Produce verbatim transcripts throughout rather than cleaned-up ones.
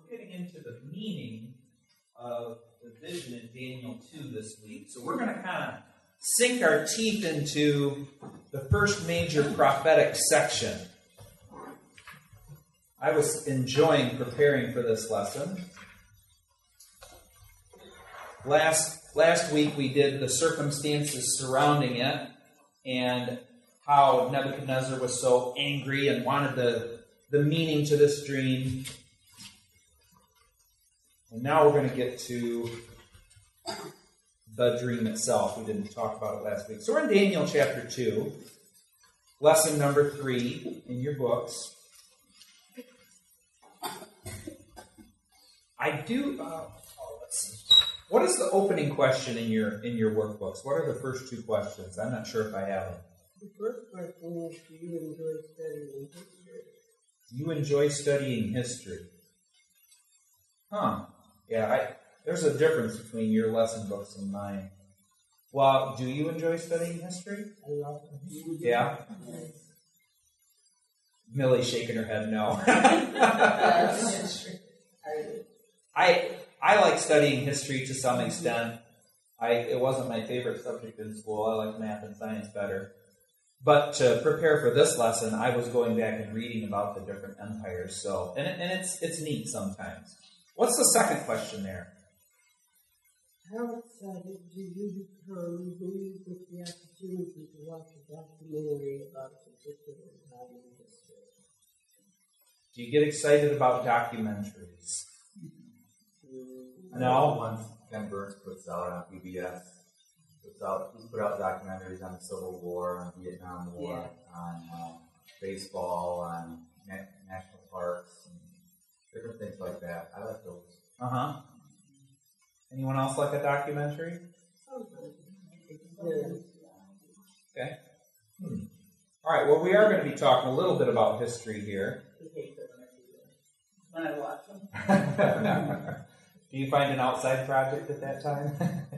getting into the meaning of the vision in Daniel two this week. So we're going to kind of sink our teeth into the first major prophetic section. I was enjoying preparing for this lesson. Last last week we did the circumstances surrounding it and how Nebuchadnezzar was so angry and wanted the, the meaning to this dream. And now we're going to get to the dream itself. We didn't talk about it last week. So we're in Daniel chapter two, lesson number three in your books. I do... Uh, oh, let's see. What is the opening question in your in your workbooks? What are the first two questions? I'm not sure if I have them. The first question is, do you enjoy studying history? You enjoy studying history. Huh. Yeah, I, there's a difference between your lesson books and mine. Well, do you enjoy studying history? I love it. Yeah? Yes. Millie's shaking her head no. Yes. I I like studying history to some extent. I it wasn't my favorite subject in school. I like math and science better. But to prepare for this lesson, I was going back and reading about the different empires. So and it, and it's it's neat sometimes. What's the second question there? How excited do you become when you get the opportunity to watch a documentary about a particular time in history? Do you get excited about documentaries? No. Once Ken Burns puts out on P B S, puts out he's put out documentaries on the Civil War, on Vietnam War, Yeah. on uh, baseball, on na- national parks, and different things like that. I like those. Uh huh. Anyone else like a documentary? Okay. Hmm. All right. Well, we are going to be talking a little bit about history here. When I watch them. Do you find an outside project at that time?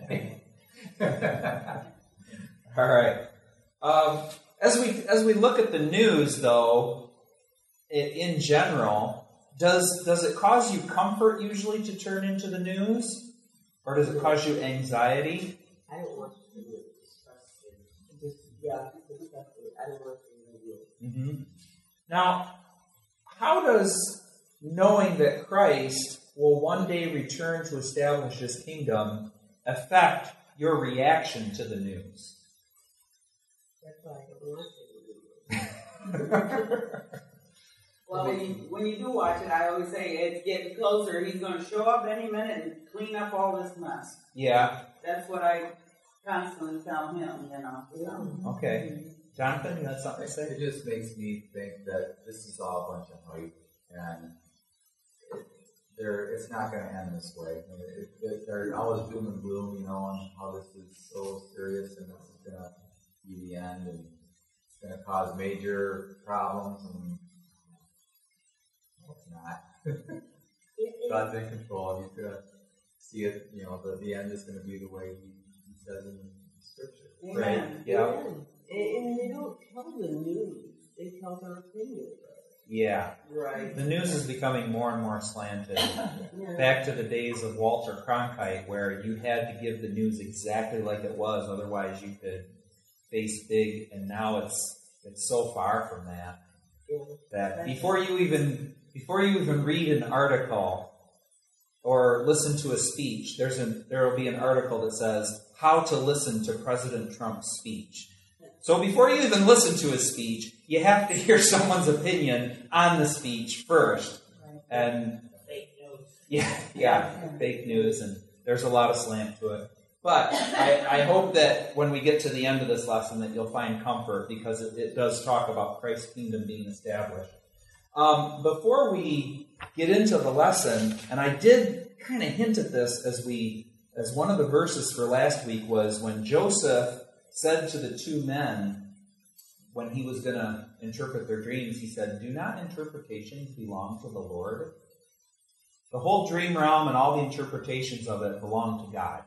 All right. Um, as we as we look at the news, though, in general, does does it cause you comfort usually to turn into the news, or does it cause you anxiety? I don't watch the news. Just, yeah, especially, I don't watch the news. Mm-hmm. Now, how does knowing that Christ will one day return to establish his kingdom affect your reaction to the news? That's why I don't watch it. Well, when you, when you do watch it, I always say it's getting closer. He's going to show up any minute and clean up all this mess. Yeah. That's what I constantly tell him, you know. So. Okay. Jonathan, you had something to say? It just makes me think that this is all a bunch of hype, and it, there, it's not going to end this way. I mean, it, it, they're always doom and gloom, you know, on how this is so serious and this is going to be the end, and it's going to cause major problems, and no, it's not. God's in control. He's going to see it, you know, the, the end is going to be the way he, he says in Scripture. Amen. Right. Yeah. And, and they don't tell the news. They tell their opinion. Yeah. Right. The news is becoming more and more slanted. Yeah. Back to the days of Walter Cronkite, where you had to give the news exactly like it was, otherwise you could face big. And now it's it's so far from that Yeah. that before you even before you even read an article or listen to a speech, there's an there will be an article that says how to listen to President Trump's speech. So before you even listen to his speech, you have to hear someone's opinion on the speech first. And Fake news. yeah, yeah, fake news, and there's a lot of slant to it. But I, I hope that when we get to the end of this lesson that you'll find comfort, because it, it does talk about Christ's kingdom being established. Um, before we get into the lesson, and I did kind of hint at this as we as one of the verses for last week was when Joseph said to the two men, when he was going to interpret their dreams, he said, "Do not interpretations belong to the Lord?" The whole dream realm and all the interpretations of it belong to God.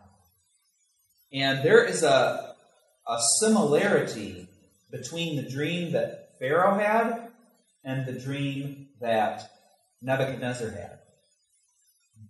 And there is a, a similarity between the dream that Pharaoh had and the dream that Nebuchadnezzar had.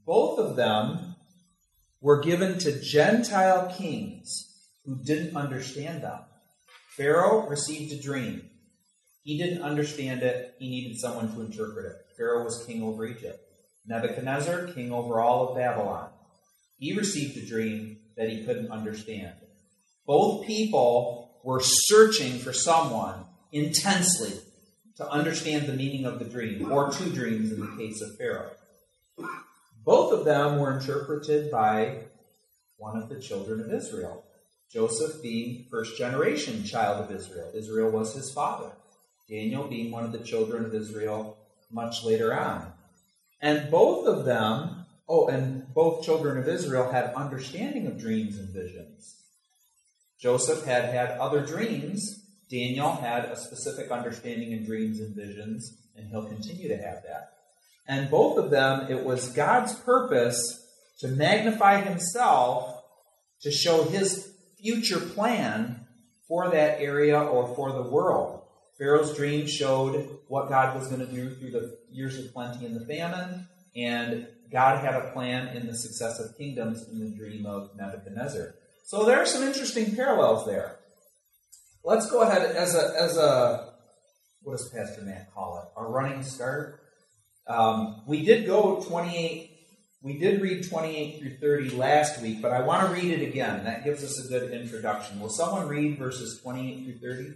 both of them were given to Gentile kings who didn't understand them. Pharaoh received a dream. He didn't understand it. He needed someone to interpret it. Pharaoh was king over Egypt. Nebuchadnezzar, king over all of Babylon. He received a dream that he couldn't understand. Both people were searching for someone intensely to understand the meaning of the dream, or two dreams in the case of Pharaoh. Both of them were interpreted by one of the children of Israel. Joseph being first generation child of Israel. Israel was his father. Daniel being one of the children of Israel much later on. And both of them, oh, and both children of Israel had understanding of dreams and visions. Joseph had had other dreams. Daniel had a specific understanding in dreams and visions, and he'll continue to have that. And both of them, it was God's purpose to magnify himself to show his future plan for that area or for the world. Pharaoh's dream showed what God was going to do through the years of plenty and the famine, and God had a plan in the successive kingdoms in the dream of Nebuchadnezzar. So there are some interesting parallels there. Let's go ahead as a, as a what does Pastor Matt call it? A running start. Um, we did go twenty-eight, we did read twenty-eight through thirty last week, but I want to read it again. That gives us a good introduction. Will someone read verses twenty-eight through thirty?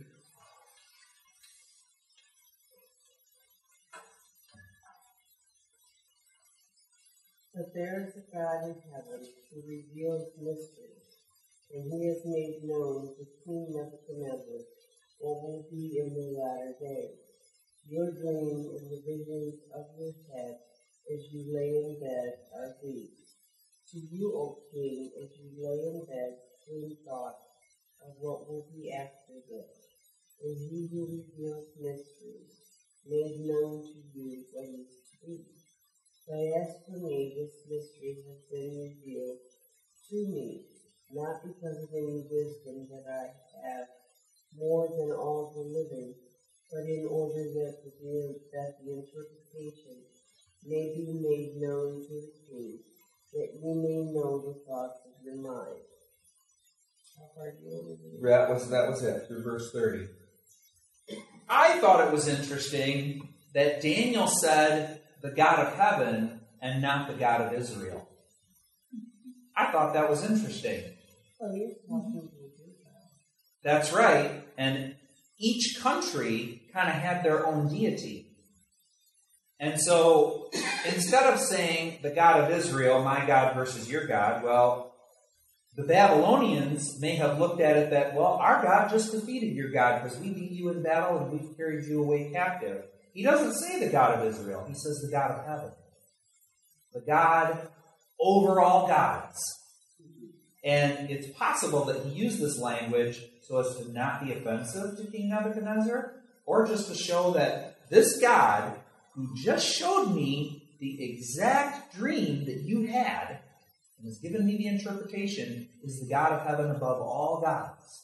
But there is a God in heaven who reveals mysteries, and he has made known to King Nebuchadnezzar what will be in the latter days. Your dream and the visions of your head as you lay in bed are these. To you, O king, as you lay in bed, bring thought of what will be after this. And he who reveals mysteries made known to you what is to be. But as for me, this mystery has been revealed to me, not because of any wisdom that I have more than all the living, but in order that the, that the interpretation may be made known to the king, that you may know the thoughts of your mind. How far do you want to read? That was, that was it, through verse thirty. I thought it was interesting that Daniel said the God of heaven and not the God of Israel. I thought that was interesting. Oh, he's talking to the Gentiles. That's right. And each country kind of had their own deity. And so instead of saying the God of Israel, my God versus your God, well, the Babylonians may have looked at it that, well, our God just defeated your God because we beat you in battle and we've carried you away captive. He doesn't say the God of Israel. He says the God of heaven. The God over all gods. And it's possible that he used this language so as to not be offensive to King Nebuchadnezzar, or just to show that this God, who just showed me the exact dream that you had, and has given me the interpretation, is the God of heaven above all gods.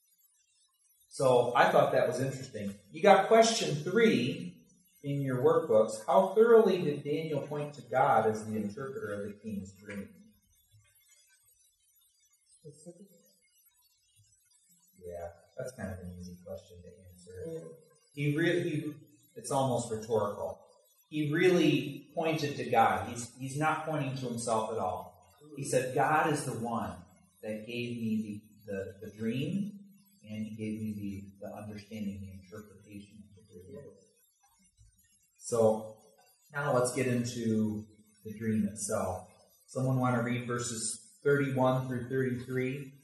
So I thought that was interesting. You got question three in your workbooks. How thoroughly did Daniel point to God as the interpreter of the king's dream? Yeah, that's kind of an easy question to answer. He really, it's almost rhetorical. He really pointed to God. He's, he's not pointing to himself at all. He said, God is the one that gave me the, the, the dream, and he gave me the, the understanding, the interpretation of the dream. So now let's get into the dream itself. Someone want to read verses thirty-one through thirty-three?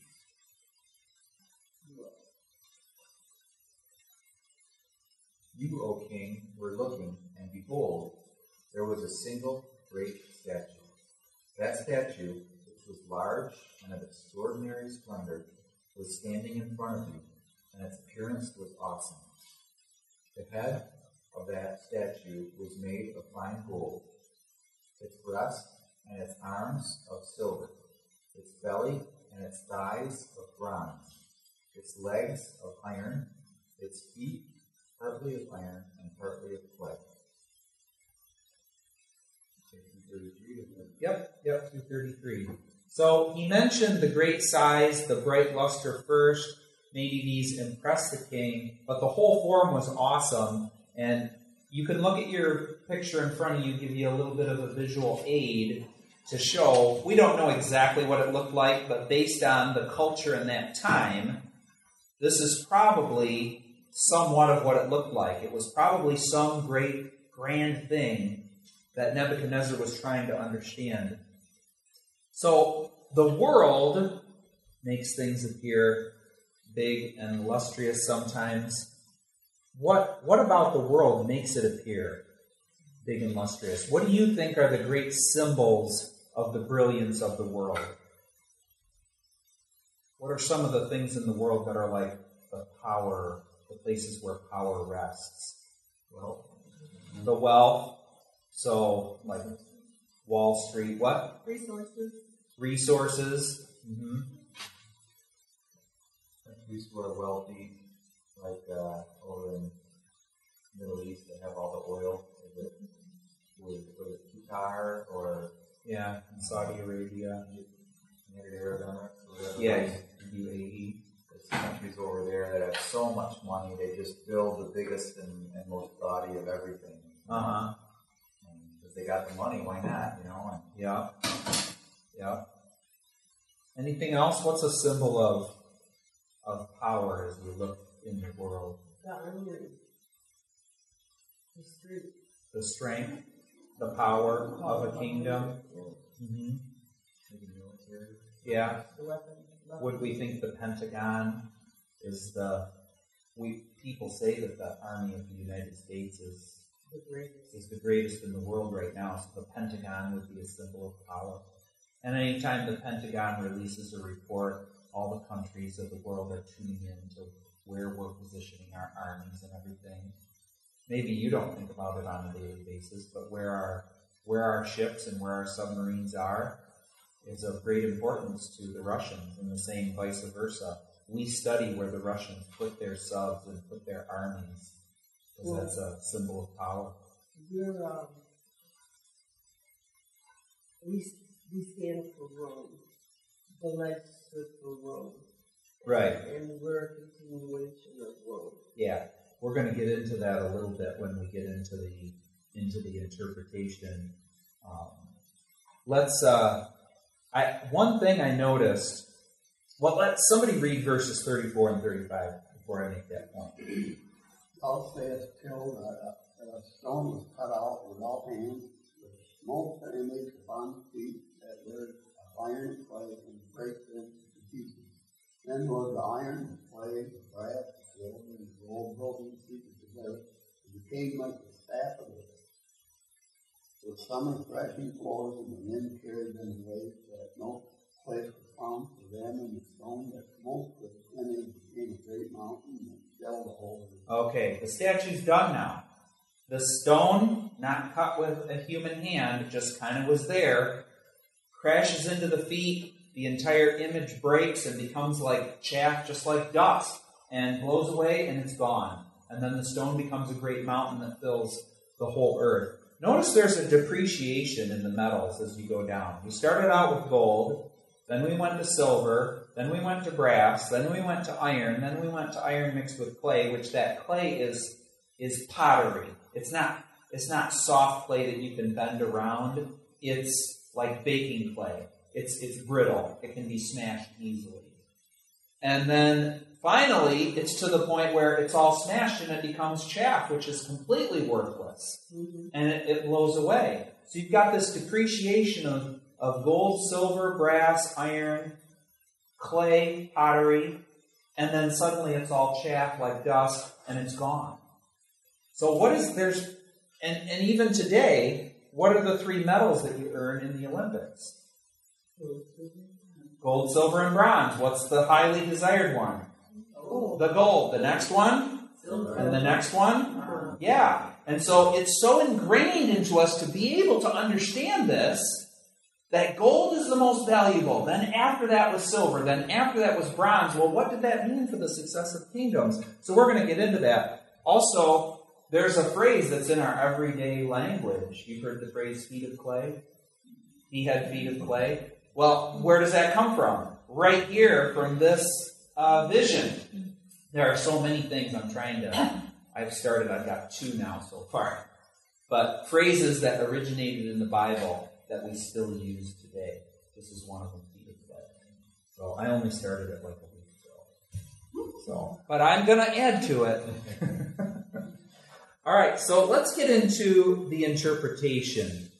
You, O king, were looking, and behold, there was a single great statue. That statue, which was large and of extraordinary splendor, was standing in front of you, and its appearance was awesome. The head of that statue was made of fine gold, its breast and its arms of silver, its belly and its thighs of bronze, its legs of iron, its feet partly of iron and partly of clay. thirty-three to Yep, yep, two thirty-three. So he mentioned the great size, the bright luster first. Maybe these impressed the king, but the whole form was awesome. And you can look at your picture in front of you, give you a little bit of a visual aid to show. We don't know exactly what it looked like, but based on the culture in that time, this is probably somewhat of what it looked like. It was probably some great, grand thing that Nebuchadnezzar was trying to understand. So the world makes things appear big and illustrious sometimes. What, what about the world makes it appear big and illustrious? What do you think are the great symbols of the brilliance of the world? What are some of the things in the world that are like the power, the places where power rests? Well, the wealth. So, like Wall Street, what? Resources. Resources. Mm-hmm. Countries who are wealthy, like uh, over in the Middle East, they have all the oil. Is it, with, with Qatar or Yeah, in Saudi Arabia. United Arab Emirates? Or whatever. Yeah, U A E. There's countries over there that have so much money, they just build the biggest and, and most gaudy of everything. Uh-huh. If they got the money, why not, you know? And Yeah. Yeah. Anything else? What's a symbol of of power as we look in the world? The iron. The street. The strength, the power of a kingdom. Mm-hmm. maybe military. Yeah. The weapon. weapon. Would we think the Pentagon is the? We people say that the Army of the United States is The greatest. is the greatest in the world right now. So the Pentagon would be a symbol of power. And anytime the Pentagon releases a report, all the countries of the world are tuning in to where we're positioning our armies and everything. Maybe you don't think about it on a daily basis, but where our where our ships and where our submarines are is of great importance to the Russians, and the same vice versa. We study where the Russians put their subs and put their armies, because that's a symbol of power. We're, um, we, we stand for Rome. The legs stood for Rome. Right. And we're a continuation of Rome. Yeah, we're going to get into that a little bit when we get into the into the interpretation. Um, let's. Uh, I one thing I noticed. Well, let somebody read verses thirty-four and thirty-five before I make that point. Thou sayest till that a stone was cut out without hands, which smote the image upon the feet that were of iron and clay, and brake them to pieces. Then was the iron and clay, the brass, the silver, and the gold broken pieces together, and became like the staff of it. With summer threshing floors, and the men carried them away, that no place was found for them, and the stone that smote with the image became a great mountain, and filled the whole earth. Okay, the statue's done now. The stone, not cut with a human hand, just kind of was there, crashes into the feet. The entire image breaks and becomes like chaff, just like dust, and blows away, and it's gone. And then the stone becomes a great mountain that fills the whole earth. Notice there's a depreciation in the metals as you go down. We started out with gold, then we went to silver, then we went to brass, then we went to iron, then we went to iron mixed with clay, which that clay is is pottery. It's not it's not soft clay that you can bend around. It's like baking clay. It's it's brittle. It can be smashed easily. And then finally, it's to the point where it's all smashed and it becomes chaff, which is completely worthless. Mm-hmm. And it, it blows away. So you've got this depreciation of, of gold, silver, brass, iron, clay, pottery, and then suddenly it's all chaff like dust and it's gone. So what is there's and, and even today, what are the three metals that you earn in the Olympics? Gold, silver, and bronze. What's the highly desired one? Gold. The gold. The next one? Silver. And the next one? Yeah. And so it's so ingrained into us to be able to understand this, that gold is the most valuable. Then after that was silver. Then after that was bronze. Well, what did that mean for the successive kingdoms? So we're going to get into that. Also, there's a phrase that's in our everyday language. You've heard the phrase feet of clay? He had feet of clay. Well, where does that come from? Right here from this uh, vision. There are so many things I'm trying to... I've started, I've got two now so far. But phrases that originated in the Bible that we still use today. This is one of them, feet of clay. So I only started it like a week ago. So, but I'm going to add to it. All right, so let's get into the interpretation.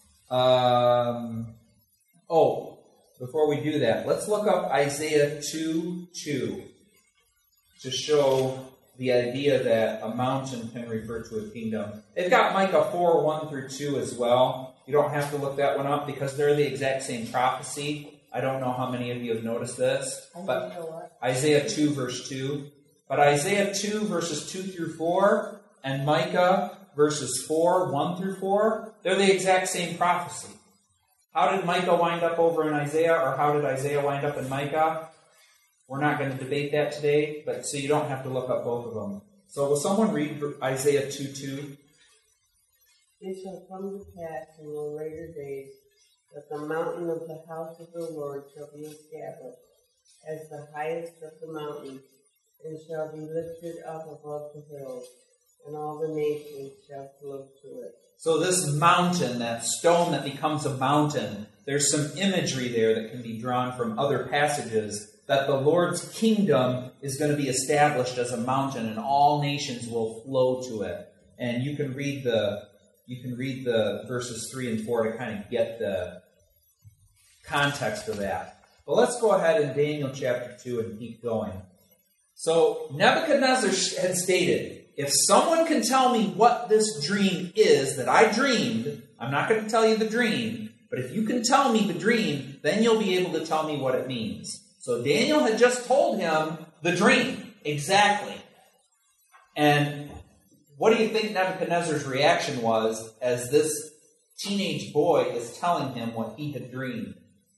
Um, oh, before we do that, let's look up Isaiah two two to show the idea that a mountain can refer to a kingdom. They've got Micah four one through two as well. You don't have to look that one up because they're the exact same prophecy. I don't know how many of you have noticed this, but Isaiah two verse two. But Isaiah two verses two through four and Micah verses four, one through four, they're the exact same prophecy. How did Micah wind up over in Isaiah, or how did Isaiah wind up in Micah? We're not going to debate that today, but so you don't have to look up both of them. So will someone read Isaiah two two? It shall come to pass in the later days that the mountain of the house of the Lord shall be established as the highest of the mountains, and shall be lifted up above the hills, and all the nations shall flow to it. So this mountain, that stone that becomes a mountain, there's some imagery there that can be drawn from other passages that the Lord's kingdom is going to be established as a mountain, and all nations will flow to it. And you can read the you can read the verses three and four to kind of get the context of that. But let's go ahead in Daniel chapter two and keep going. So Nebuchadnezzar had stated, if someone can tell me what this dream is that I dreamed, I'm not going to tell you the dream, but if you can tell me the dream, then you'll be able to tell me what it means. So Daniel had just told him the dream, exactly. And what do you think Nebuchadnezzar's reaction was as this teenage boy is telling him what he had dreamed?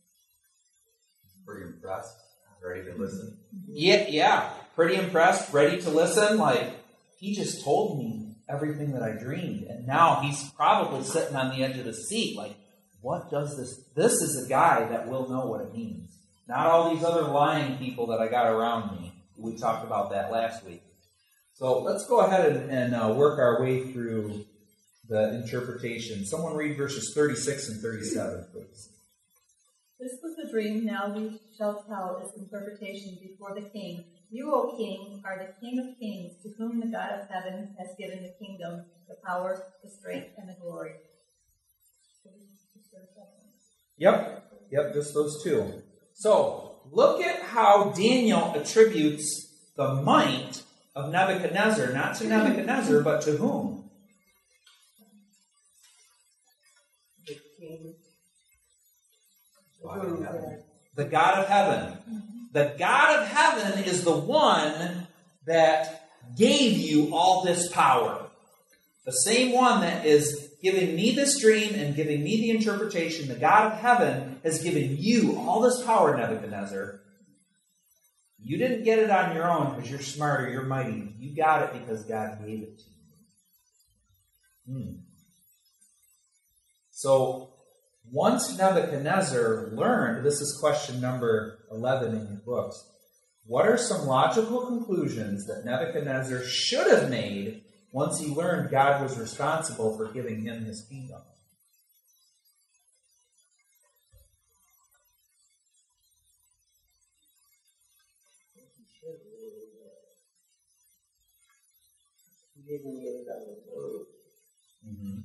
Pretty impressed, ready to listen. Yeah, yeah, pretty impressed, ready to listen. Like, he just told me everything that I dreamed, and now he's probably sitting on the edge of the seat like, what does this... This is a guy that will know what it means. Not all these other lying people that I got around me. We talked about that last week. So let's go ahead and, and uh, work our way through the interpretation. Someone read verses thirty-six and thirty-seven, please. This was the dream. Now we shall tell its interpretation before the king. You, O king, are the King of kings, to whom the God of heaven has given the kingdom, the power, the strength, and the glory. Yep, yep, just those two. So, look at how Daniel attributes the might of Nebuchadnezzar, not to Nebuchadnezzar, but to whom? The king. God of heaven. The God of heaven. The God of heaven is the one that gave you all this power. The same one that is giving me this dream and giving me the interpretation. The God of heaven has given you all this power, Nebuchadnezzar. You didn't get it on your own because you're smarter, you're mighty. You got it because God gave it to you. Hmm. So, once Nebuchadnezzar learned, this is question number eleven in your books, what are some logical conclusions that Nebuchadnezzar should have made once he learned God was responsible for giving him his kingdom? He didn't get it on his own. Mm-hmm.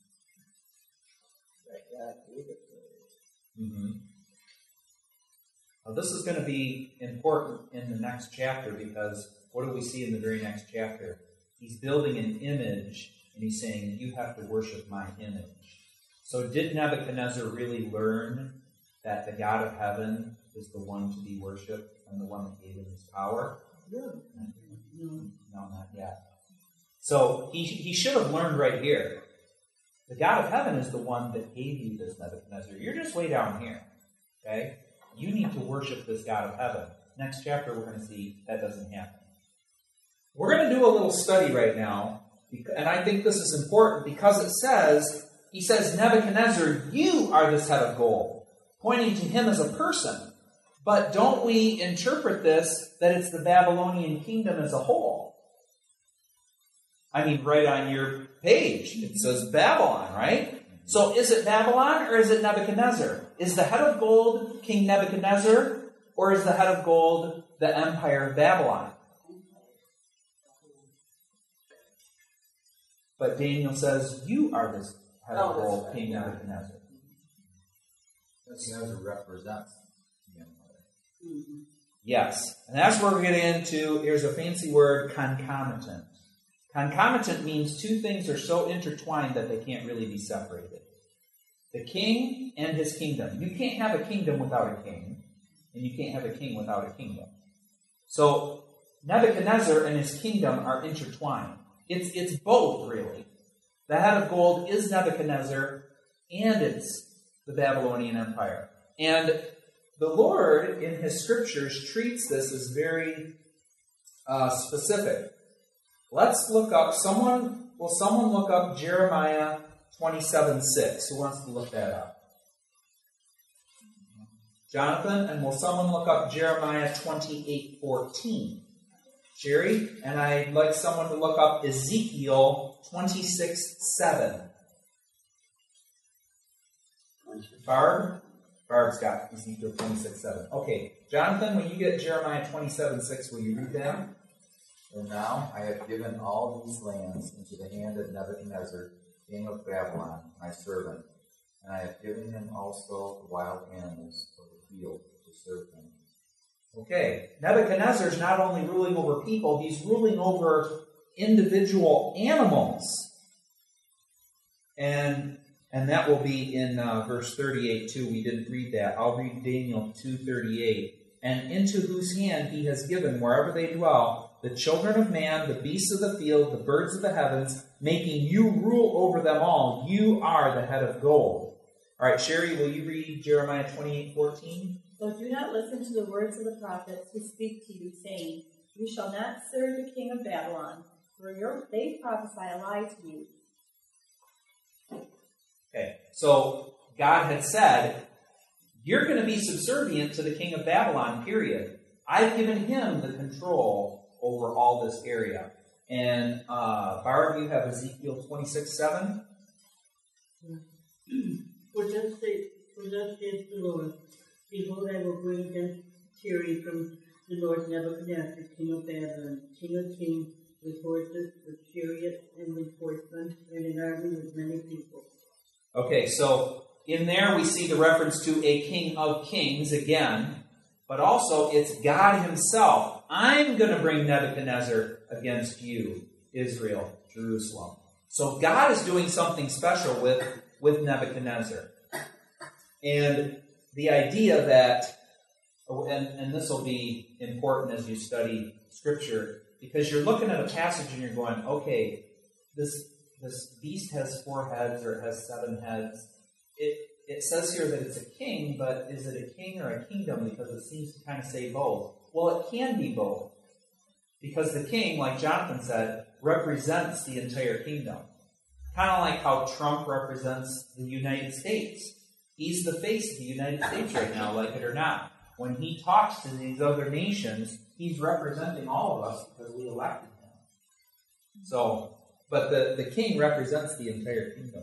That God gave it to him. Mm-hmm. Now, this is going to be important in the next chapter because what do we see in the very next chapter? He's building an image and he's saying, you have to worship my image. So did Nebuchadnezzar really learn that the God of heaven is the one to be worshipped and the one that gave him his power? No. No, not yet. So he, he should have learned right here. The God of heaven is the one that gave you this, Nebuchadnezzar. You're just way down here. Okay? You need to worship this God of heaven. Next chapter, we're going to see that doesn't happen. We're going to do a little study right now, and I think this is important because it says he says, Nebuchadnezzar, you are this head of gold, pointing to him as a person. But don't we interpret this that it's the Babylonian kingdom as a whole? I mean, right on your page, it says Babylon, right? So is it Babylon or is it Nebuchadnezzar? Is the head of gold King Nebuchadnezzar, or is the head of gold the empire of Babylon? But Daniel says, you are this head of Oh, that's gold, right, King yeah. Nebuchadnezzar. Nebuchadnezzar represents the empire. Mhm. Yes. And that's where we're getting into, here's a fancy word, concomitant. Concomitant means two things are so intertwined that they can't really be separated. The king and his kingdom. You can't have a kingdom without a king, and you can't have a king without a kingdom. So Nebuchadnezzar and his kingdom are intertwined. It's, it's both, really. The head of gold is Nebuchadnezzar, and it's the Babylonian Empire. And the Lord, in his scriptures, treats this as very uh, specific. Let's look up, someone, will someone look up Jeremiah twenty-seven six? Who wants to look that up? Jonathan, and will someone look up Jeremiah twenty-eight fourteen? Jerry, and I'd like someone to look up Ezekiel twenty-six seven. Barb? Barb's got Ezekiel twenty-six seven. Okay, Jonathan, when you get Jeremiah twenty-seven six, will you read that? And now I have given all these lands into the hand of Nebuchadnezzar, king of Babylon, my servant, and I have given him also the wild animals of the field to serve him. Okay, Nebuchadnezzar is not only ruling over people, he's ruling over individual animals. And and that will be in uh, verse thirty-eight too. We didn't read that. I'll read Daniel two thirty-eight. And into whose hand he has given, wherever they dwell, the children of man, the beasts of the field, the birds of the heavens, making you rule over them all. You are the head of gold. All right, Sherry, will you read Jeremiah twenty-eight fourteen? So do not listen to the words of the prophets who speak to you, saying, you shall not serve the king of Babylon, for your, they prophesy a lie to you. Okay, so God had said, you're going to be subservient to the king of Babylon, period. I've given him the control over all this area. And uh, Barb, you have Ezekiel twenty-six seven. For thus saith, for thus saith the Lord, behold, I will bring against Syria from the Lord Nebuchadnezzar, king of Babylon, king of kings, with horses, with chariots, and with horsemen, and an army with many people. Okay, so in there we see the reference to a king of kings again, but also it's God himself. I'm going to bring Nebuchadnezzar against you, Israel, Jerusalem. So God is doing something special with, with Nebuchadnezzar. And the idea that, and, and this will be important as you study Scripture, because you're looking at a passage and you're going, okay, this this beast has four heads or it has seven heads. It it says here that it's a king, but is it a king or a kingdom? Because it seems to kind of say both. Well, it can be both. Because the king, like Jonathan said, represents the entire kingdom. Kind of like how Trump represents the United States. He's the face of the United States right now, like it or not. When he talks to these other nations, he's representing all of us because we elected him. So, but the, the king represents the entire kingdom.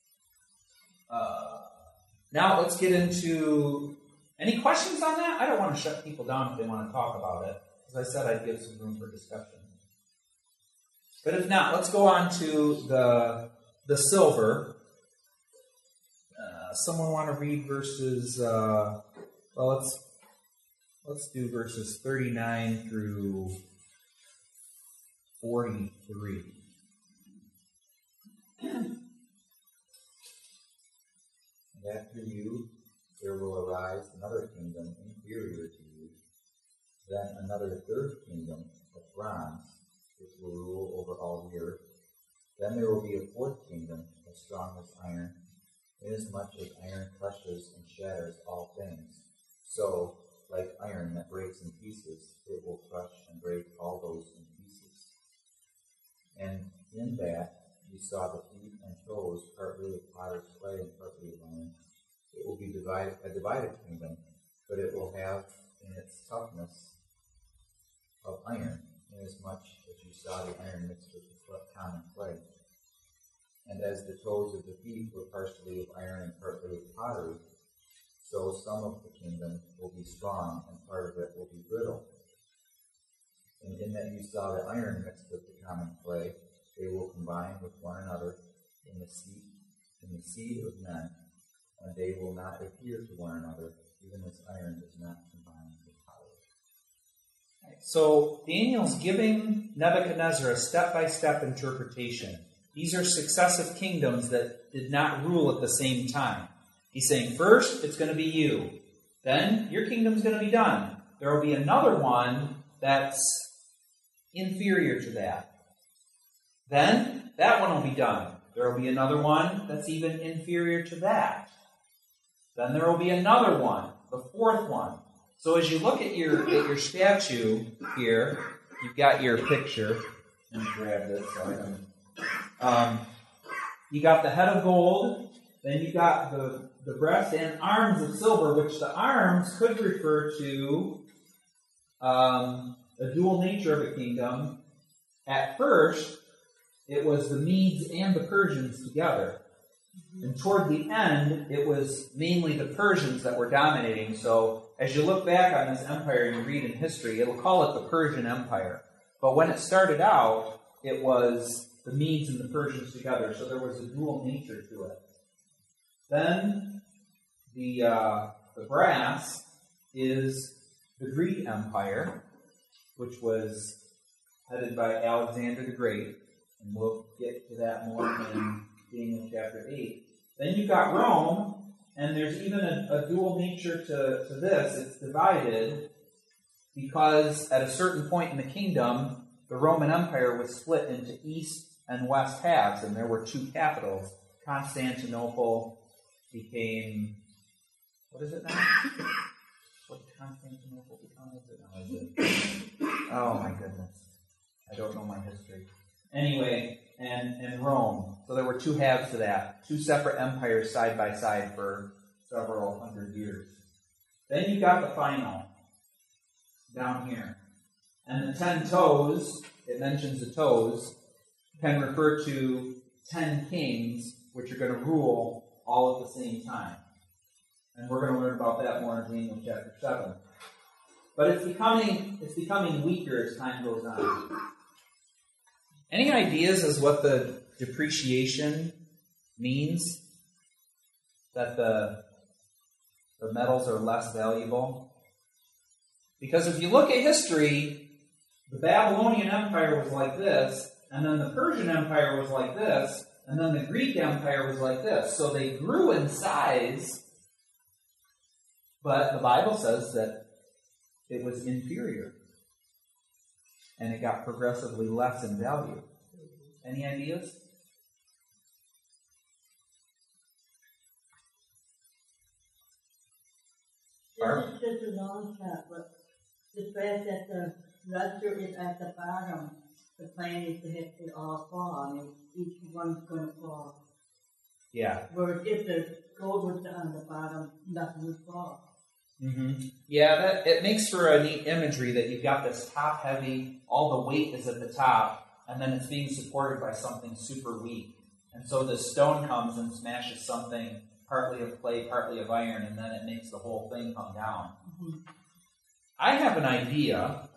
Uh, now let's get into, any questions on that? I don't want to shut people down if they want to talk about it. As I said, I'd give some room for discussion. But if not, let's go on to the, the silver. Uh, someone want to read verses, uh, well, let's, let's do verses thirty-nine through forty-three. And after you, there will arise another kingdom inferior to you, then another third kingdom of bronze, which will rule over all the earth. Then there will be a fourth kingdom as strong as iron, inasmuch as iron crushes and shatters all things. So, like iron that breaks in pieces, it will crush and break all those in pieces. And in that you saw the feet and toes, partly of potter's clay and partly of iron. It will be divided, a divided kingdom, but it will have in its toughness of iron, inasmuch as you saw the iron mixed with the common clay. And as the toes of the feet were partially of iron and partly of pottery, so some of the kingdom will be strong, and part of it will be brittle. And in that you saw the iron mixed with the common clay, they will combine with one another in the seed, in the seed of men, and they will not adhere to one another, even as iron does not combine with pottery. So Daniel's giving Nebuchadnezzar a step-by-step interpretation. These are successive kingdoms that did not rule at the same time. He's saying, first, it's going to be you. Then, your kingdom's going to be done. There will be another one that's inferior to that. Then, that one will be done. There will be another one that's even inferior to that. Then there will be another one, the fourth one. So as you look at your at your statue here, you've got your picture. Let me grab this so I can. Um, you got the head of gold, then you got the, the breast and arms of silver, which the arms could refer to um, the dual nature of a kingdom. At first, it was the Medes and the Persians together. And toward the end, it was mainly the Persians that were dominating. So as you look back on this empire and you read in history, it'll call it the Persian Empire. But when it started out, it was the Medes and the Persians together. So there was a dual nature to it. Then the, uh, the brass is the Greek Empire, which was headed by Alexander the Great. And we'll get to that more in Daniel chapter eight. Then you've got Rome, and there's even a, a dual nature to, to this. It's divided because at a certain point in the kingdom, the Roman Empire was split into east and west halves, and there were two capitals. Constantinople became, what is it now? What did Constantinople become? Is it now? Is it? Oh my goodness. I don't know my history. Anyway, and, and Rome. So there were two halves to that. Two separate empires side by side for several hundred years. Then you got the final, down here. And the ten toes, it mentions the toes, can refer to ten kings, which are going to rule all at the same time. And we're going to learn about that more in Daniel chapter seven. But it's becoming it's becoming weaker as time goes on. Any ideas as what the depreciation means? That the, the metals are less valuable? Because if you look at history, the Babylonian Empire was like this, and then the Persian Empire was like this, and then the Greek Empire was like this. So they grew in size, but the Bible says that it was inferior. And it got progressively less in value. Any ideas? This is just a long shot, but the fact that the luster is at the bottom, the plan is to have it all fall. I mean, each one's going to fall. Yeah. Whereas if the gold was on the bottom, nothing would fall. Mm-hmm. Yeah, that, it makes for a neat imagery that you've got this top heavy, all the weight is at the top, and then it's being supported by something super weak. And so the stone comes and smashes something partly of clay, partly of iron, and then it makes the whole thing come down. Mm-hmm. I have an idea,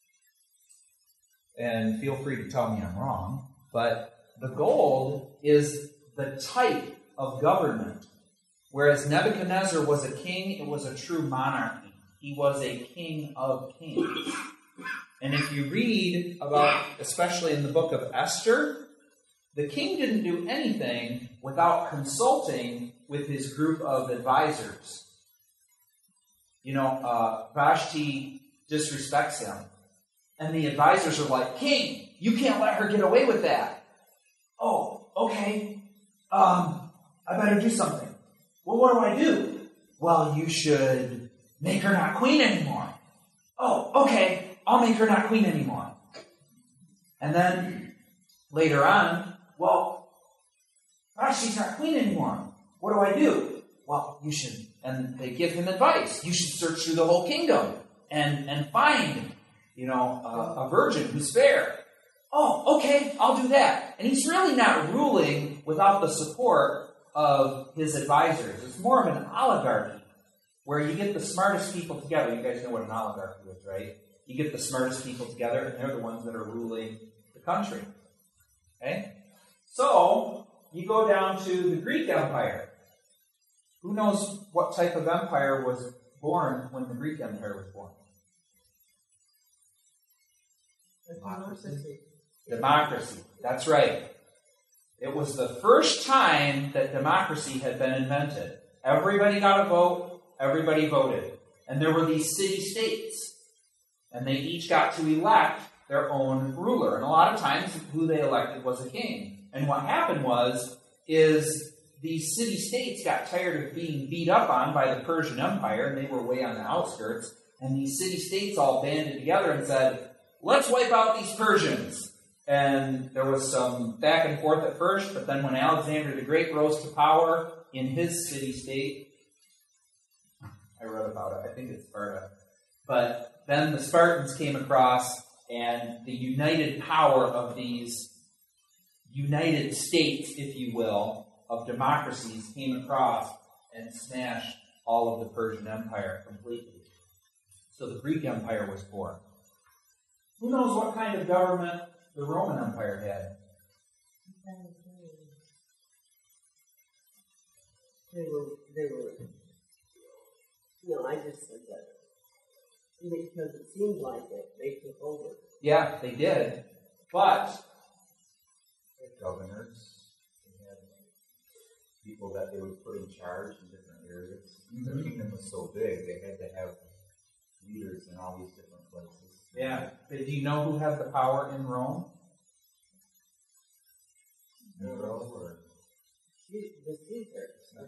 and feel free to tell me I'm wrong, but the gold is the type of government. Whereas Nebuchadnezzar was a king, it was a true monarchy. He was a king of kings. And if you read about, especially in the book of Esther, the king didn't do anything without consulting with his group of advisors. You know, uh, Vashti disrespects him. And the advisors are like, King, you can't let her get away with that. Oh, okay. Um, I better do something. Well, what do I do? Well, you should make her not queen anymore. Oh, okay, I'll make her not queen anymore. And then later on, well, Vashti's not queen anymore. What do I do? Well, you should, and they give him advice. You should search through the whole kingdom and, and find, you know, a, a virgin who's fair. Oh, okay, I'll do that. And he's really not ruling without the support of his advisors. It's more of an oligarchy, where you get the smartest people together. You guys know what an oligarchy is, right? You get the smartest people together, and they're the ones that are ruling the country. Okay? So, you go down to the Greek Empire. Who knows what type of empire was born when the Greek Empire was born? Democracy. Democracy. That's right. It was the first time that democracy had been invented. Everybody got a vote. Everybody voted. And there were these city-states. And they each got to elect their own ruler. And a lot of times, who they elected was a king. And what happened was, is these city-states got tired of being beat up on by the Persian Empire, and they were way on the outskirts. And these city-states all banded together and said, let's wipe out these Persians. And there was some back and forth at first, but then when Alexander the Great rose to power in his city-state, I wrote about it, I think it's Sparta, but then the Spartans came across, and the united power of these united states, if you will, of democracies came across and smashed all of the Persian Empire completely. So the Greek Empire was born. Who knows what kind of government the Roman Empire had? They were, they were, no, I just said that because it seemed like it, they took over. Yeah, they did. But They had governors, they had people that they would put in charge in different areas. Mhm. The kingdom was so big, they had to have leaders in all these different places. yeah, but do you know who had the power in Rome? Nero or The Caesar.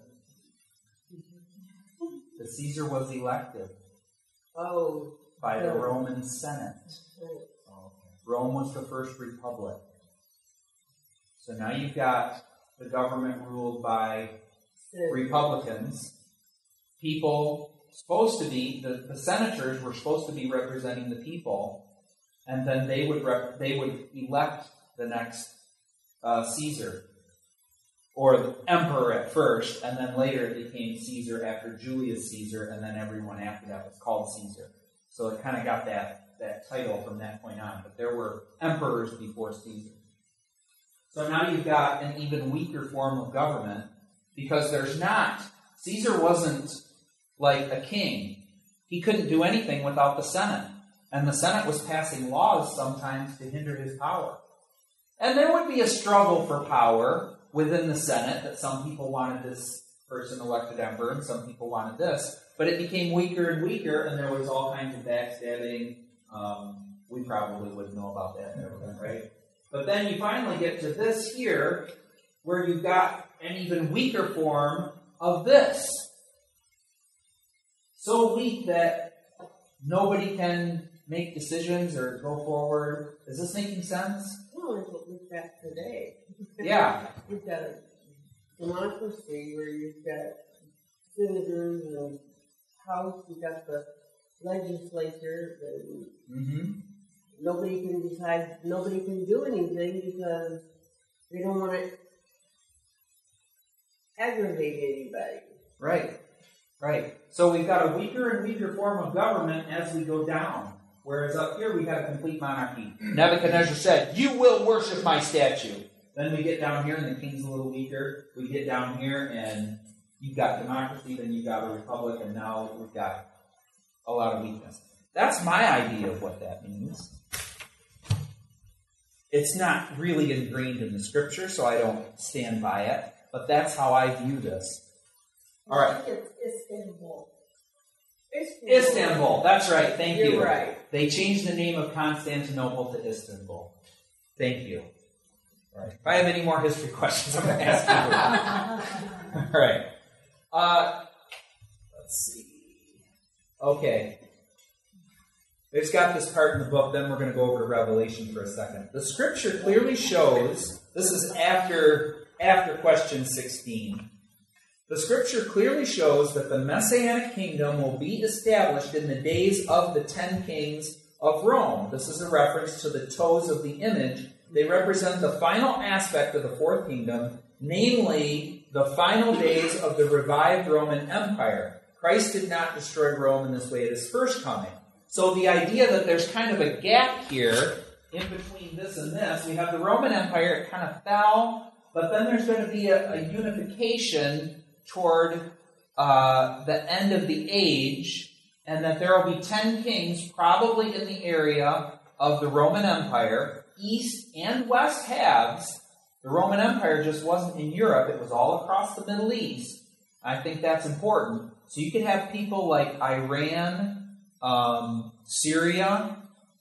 The Caesar was elected Oh, by the Yeah. Roman Senate. right. oh, okay. Rome was the first republic. So now you've got the government ruled by So, Republicans. People supposed to be, the, the senators were supposed to be representing the people, and then they would rep, they would elect the next uh, Caesar, or the emperor at first, and then later it became Caesar after Julius Caesar, and then everyone after that was called Caesar. So it kind of got that, that title from that point on. But there were emperors before Caesar. So now you've got an even weaker form of government, because there's not, Caesar wasn't like a king. He couldn't do anything without the Senate. And the Senate was passing laws sometimes to hinder his power. And there would be a struggle for power within the Senate, that some people wanted this person elected emperor and some people wanted this. But it became weaker and weaker, and there was all kinds of backstabbing. Um, we probably wouldn't know about that and everything, right? But then you finally get to this here, where you've got an even weaker form of this. So weak that nobody can make decisions or go forward. Is this making sense? well, it's what we've got today. Yeah. You've got a democracy where you've got senators and House, you've got the legislature, and Mm-hmm. nobody can decide, nobody can do anything because they don't want to aggravate anybody. Right. Right. So we've got a weaker and weaker form of government as we go down. Whereas up here we have a complete monarchy. Nebuchadnezzar said, "You will worship my statue." Then we get down here and the king's a little weaker. We get down here and you've got democracy, then you've got a republic, and now we've got a lot of weakness. That's my idea of what that means. It's not really ingrained in the scripture, so I don't stand by it. But that's how I view this. All right. I think it's Istanbul. Istanbul. That's right. Thank You're you. right. They changed the name of Constantinople to Istanbul. Thank you. All right. If I have any more history questions, I'm going to ask you. All right. Uh, let's see. Okay. It's got this part in the book, then we're going to go over to Revelation for a second. The scripture clearly shows, this is after after question sixteen. The scripture clearly shows that the Messianic kingdom will be established in the days of the ten kings of Rome. This is a reference to the toes of the image. They represent the final aspect of the fourth kingdom, namely the final days of the revived Roman Empire. Christ did not destroy Rome in this way at his first coming. So the idea that there's kind of a gap here in between this and this, we have the Roman Empire, it kind of fell, but then there's going to be a, a unification toward uh, the end of the age, and that there will be ten kings probably in the area of the Roman Empire, east and west halves. The Roman Empire just wasn't in Europe, it was all across the Middle East. I think that's important. So you can have people like Iran, um, Syria,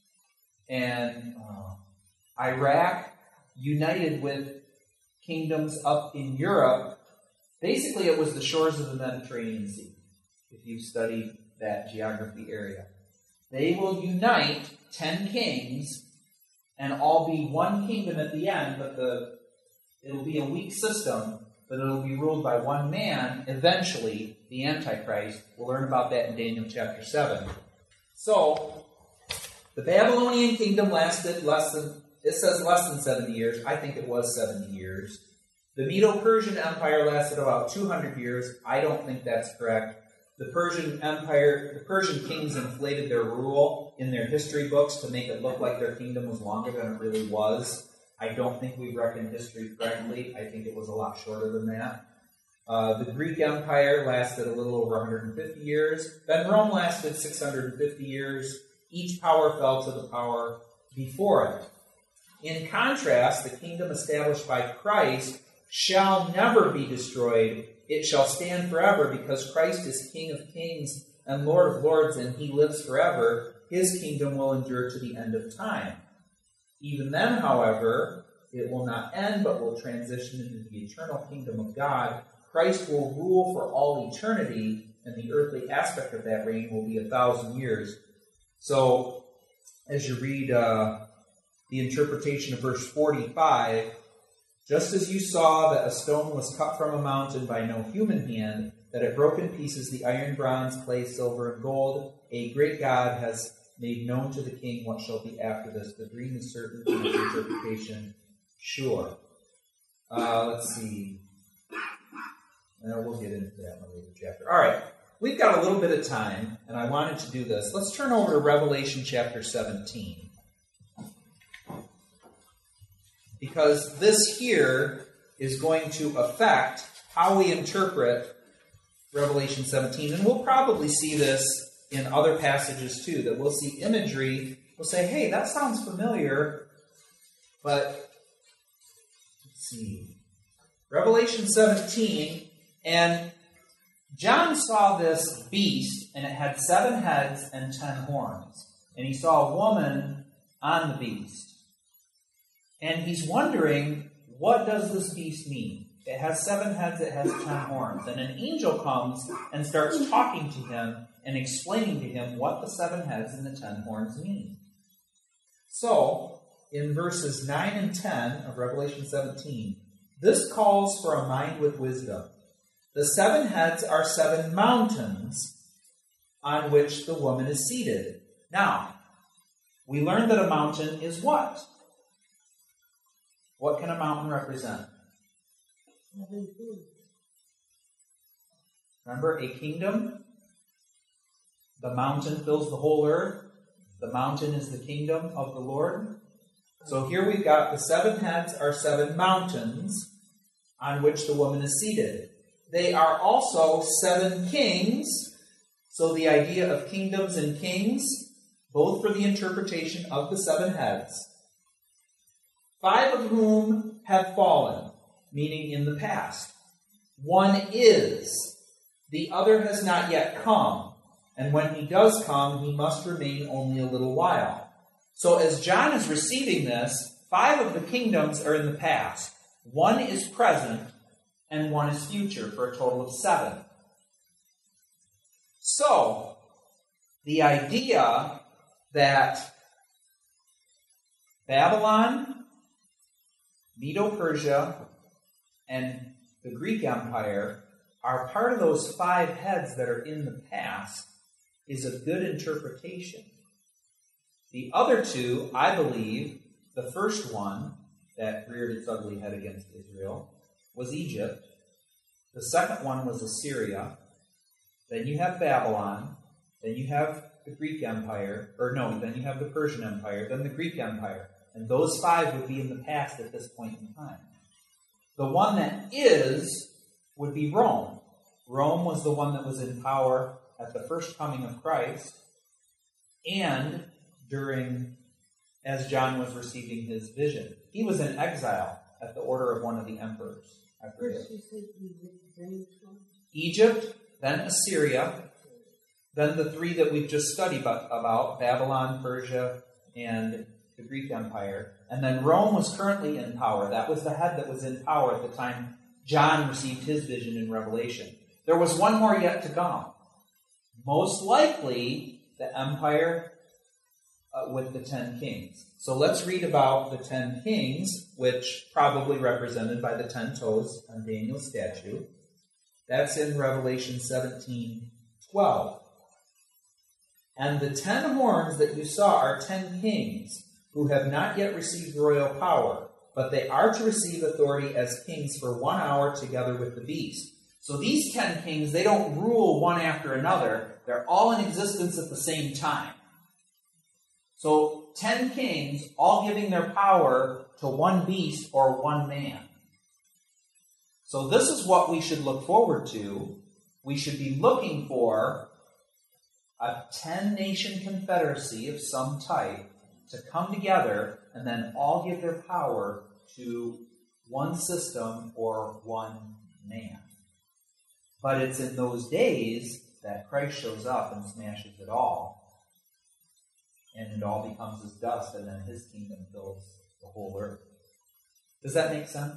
and uh, Iraq united with kingdoms up in Europe. Basically, it was the shores of the Mediterranean Sea, if you've studied that geography area. They will unite ten kings and all be one kingdom at the end, but the it'll be a weak system, but it'll be ruled by one man, eventually, the Antichrist. We'll learn about that in Daniel chapter seven. So, the Babylonian kingdom lasted less than, it says less than seventy years. I think it was seventy years. The Medo-Persian Empire lasted about two hundred years. I don't think that's correct. The Persian Empire, the Persian kings inflated their rule in their history books to make it look like their kingdom was longer than it really was. I don't think we reckon history correctly. I think it was a lot shorter than that. Uh, the Greek Empire lasted a little over one hundred fifty years. Then Rome lasted six hundred fifty years. Each power fell to the power before it. In contrast, the kingdom established by Christ shall never be destroyed. It shall stand forever, because Christ is King of kings and Lord of lords, and he lives forever. His kingdom will endure to the end of time. Even then, however, it will not end, but will transition into the eternal kingdom of God. Christ will rule for all eternity, and the earthly aspect of that reign will be a thousand years. So, as you read uh, the interpretation of verse forty-five, just as you saw that a stone was cut from a mountain by no human hand, that it broke in pieces the iron, bronze, clay, silver, and gold, a great God has made known to the king what shall be after this. The dream is certain, and its interpretation sure. Uh, let's see. Uh, we'll get into that in a later chapter. All right. We've got a little bit of time, and I wanted to do this. Let's turn over to Revelation chapter seventeen. Because this here is going to affect how we interpret Revelation seventeen. And we'll probably see this in other passages too, that we'll see imagery. We'll say, hey, that sounds familiar, but let's see. Revelation seventeen, and John saw this beast, and it had seven heads and ten horns. And he saw a woman on the beast. And he's wondering, what does this beast mean? It has seven heads, it has ten horns. And an angel comes and starts talking to him and explaining to him what the seven heads and the ten horns mean. So, in verses nine and ten of Revelation seventeen, this calls for a mind with wisdom. The seven heads are seven mountains on which the woman is seated. Now, we learned that a mountain is what? What can a mountain represent? Remember, a kingdom? The mountain fills the whole earth. The mountain is the kingdom of the Lord. So here we've got the seven heads are seven mountains on which the woman is seated. They are also seven kings. So the idea of kingdoms and kings, both for the interpretation of the seven heads. Five of whom have fallen, meaning in the past. One is. The other has not yet come. And when he does come, he must remain only a little while. So as John is receiving this, five of the kingdoms are in the past. One is present, and one is future, for a total of seven. So, the idea that Babylon, Medo-Persia, and the Greek Empire are part of those five heads that are in the past is a good interpretation. The other two, I believe, the first one that reared its ugly head against Israel was Egypt. The second one was Assyria. Then you have Babylon. Then you have the Greek Empire. Or no, then you have the Persian Empire. Then the Greek Empire. And those five would be in the past at this point in time. The one that is would be Rome. Rome was the one that was in power at the first coming of Christ and during, as John was receiving his vision. He was in exile at the order of one of the emperors. I forget. First you said Egypt, then Trump. Egypt, then Assyria, then the three that we've just studied about, about Babylon, Persia, and the Greek Empire. And then Rome was currently in power. That was the head that was in power at the time John received his vision in Revelation. There was one more yet to come. Most likely, the empire uh, with the ten kings. So let's read about the ten kings, which probably represented by the ten toes on Daniel's statue. That's in Revelation seventeen twelve. And the ten horns that you saw are ten kings who have not yet received royal power, but they are to receive authority as kings for one hour together with the beast. So these ten kings, they don't rule one after another. They're all in existence at the same time. So ten kings, all giving their power to one beast or one man. So this is what we should look forward to. We should be looking for a ten-nation confederacy of some type to come together and then all give their power to one system or one man. But it's in those days that Christ shows up and smashes it all, and it all becomes as dust, and then his kingdom fills the whole earth. Does that make sense?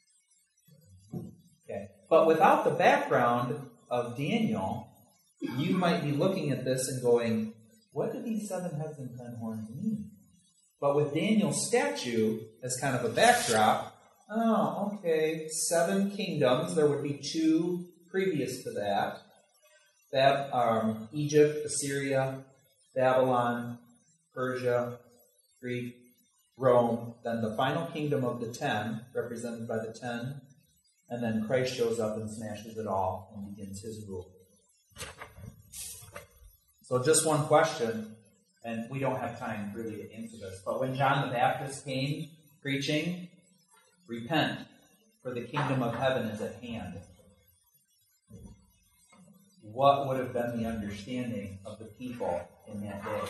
Okay. But without the background of Daniel, you might be looking at this and going, what do these seven heads and ten horns mean? But with Daniel's statue as kind of a backdrop, oh, okay, seven kingdoms. There would be two previous to that. Bab- um, Egypt, Assyria, Babylon, Persia, Greek, Rome. Then the final kingdom of the ten, represented by the ten. And then Christ shows up and smashes it all and begins his rule. So just one question, and we don't have time really to answer this, but when John the Baptist came preaching, repent, for the kingdom of heaven is at hand. What would have been the understanding of the people in that day?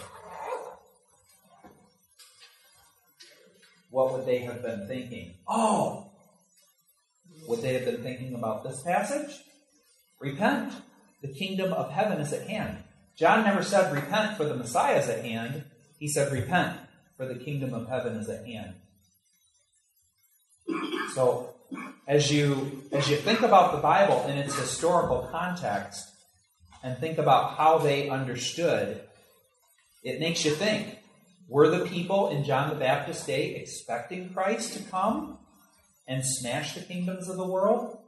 What would they have been thinking? Oh! Would they have been thinking about this passage? Repent. The kingdom of heaven is at hand. John never said repent for the Messiah is at hand. He said repent for the kingdom of heaven is at hand. So as you as you think about the Bible in its historical context and think about how they understood, it makes you think, were the people in John the Baptist's day expecting Christ to come and smash the kingdoms of the world?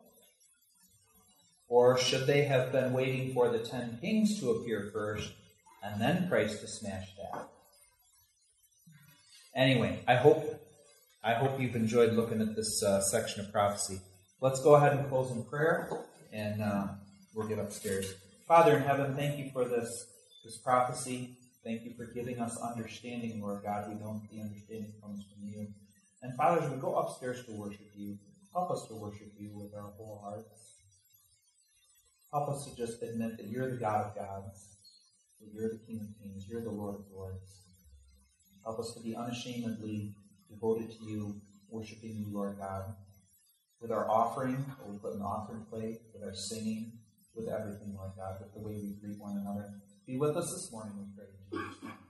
Or should they have been waiting for the ten kings to appear first and then Christ to smash that? Anyway, I hope I hope you've enjoyed looking at this uh, section of prophecy. Let's go ahead and close in prayer, and uh, we'll get upstairs. Father in heaven, thank you for this, this prophecy. Thank you for giving us understanding, Lord God. We know the understanding comes from you. And Father, as we go upstairs to worship you, help us to worship you with our whole hearts. Help us to just admit that you're the God of gods, that you're the King of kings, you're the Lord of lords. Help us to be unashamedly devoted to you, worshiping you, Lord God, with our offering, that we put in the offering plate, with our singing, with everything, Lord God, with the way we greet one another. Be with us this morning, we pray in Jesus' name.